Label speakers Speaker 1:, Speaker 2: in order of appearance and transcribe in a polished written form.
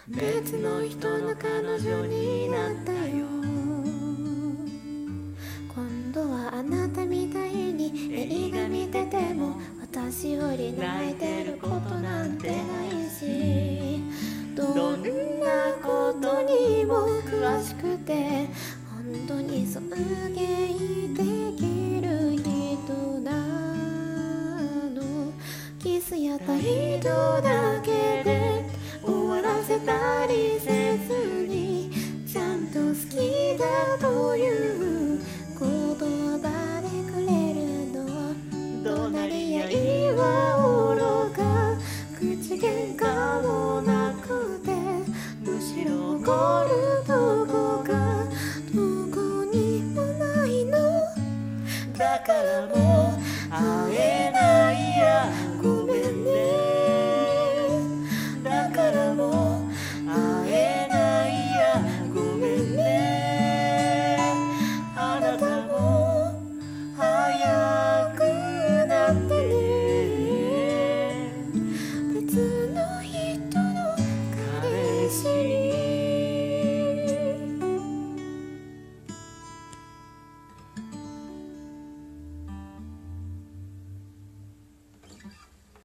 Speaker 1: 別の人の彼女になったよ。今度はあなたみたいに映画見てても私より泣いてることなんてないし、どんなことにも詳しくて本当に尊敬できる人なの。キスや態度だけで終わらせたりせずに、ちゃんと好きだという